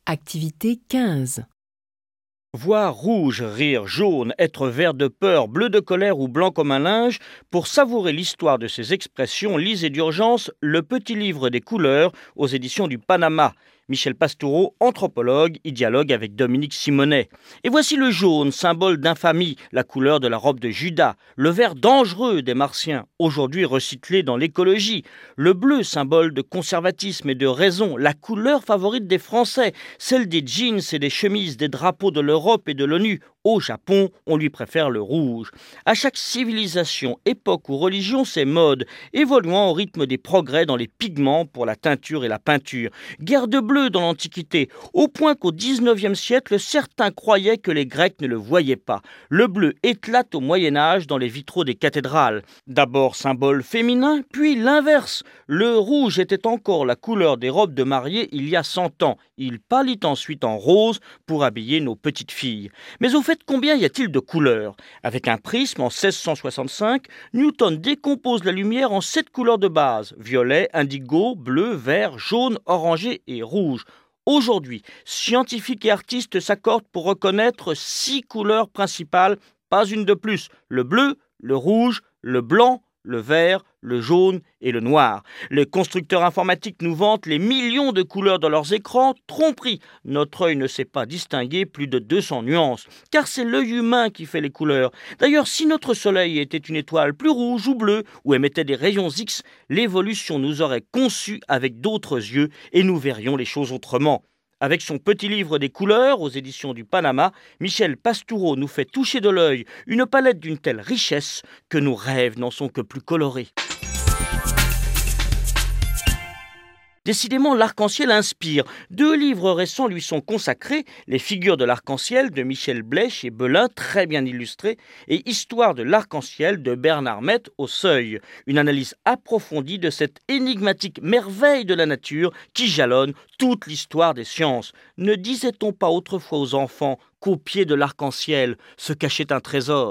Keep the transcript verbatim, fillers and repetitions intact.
Activité quinze. Voir rouge, rire, jaune, être vert de peur, bleu de colère ou blanc comme un linge, pour savourer l'histoire de ces expressions, lisez d'urgence Le Petit Livre des Couleurs aux éditions du Panama. Michel Pastoureau, anthropologue, y dialogue avec Dominique Simonet. Et voici le jaune, symbole d'infamie, la couleur de la robe de Judas. Le vert dangereux des Martiens, aujourd'hui recyclé dans l'écologie. Le bleu, symbole de conservatisme et de raison, la couleur favorite des Français, celle des jeans et des chemises, des drapeaux de l'Europe et de l'ONU. Au Japon, on lui préfère le rouge. À chaque civilisation, époque ou religion, ses modes, évoluant au rythme des progrès dans les pigments pour la teinture et la peinture. Guerre de bleu dans l'Antiquité, au point qu'au dix-neuvième siècle, certains croyaient que les Grecs ne le voyaient pas. Le bleu éclate au Moyen-Âge dans les vitraux des cathédrales. D'abord symbole féminin, puis l'inverse. Le rouge était encore la couleur des robes de mariée il y a cent ans. Il pâlit ensuite en rose pour habiller nos petites filles. Mais au fait, combien y a-t-il de couleurs ? Avec un prisme en seize cent soixante-cinq, Newton décompose la lumière en sept couleurs de base, violet, indigo, bleu, vert, jaune, orangé et rouge. Aujourd'hui, scientifiques et artistes s'accordent pour reconnaître six couleurs principales, pas une de plus, le bleu, le rouge, le blanc, le vert, le jaune et le noir. Les constructeurs informatiques nous vantent les millions de couleurs dans leurs écrans. Tromperie, notre œil ne sait pas distinguer plus de deux cents nuances, car c'est l'œil humain qui fait les couleurs. D'ailleurs, si notre soleil était une étoile plus rouge ou bleue, ou émettait des rayons X, l'évolution nous aurait conçus avec d'autres yeux et nous verrions les choses autrement. Avec son petit livre des couleurs aux éditions du Panama, Michel Pastoureau nous fait toucher de l'œil une palette d'une telle richesse que nos rêves n'en sont que plus colorés. Décidément, l'arc-en-ciel inspire. Deux livres récents lui sont consacrés, Les figures de l'arc-en-ciel de Michel Blech et Belin, très bien illustrés, et Histoire de l'arc-en-ciel de Bernard Mette au Seuil. Une analyse approfondie de cette énigmatique merveille de la nature qui jalonne toute l'histoire des sciences. Ne disait-on pas autrefois aux enfants qu'au pied de l'arc-en-ciel se cachait un trésor ?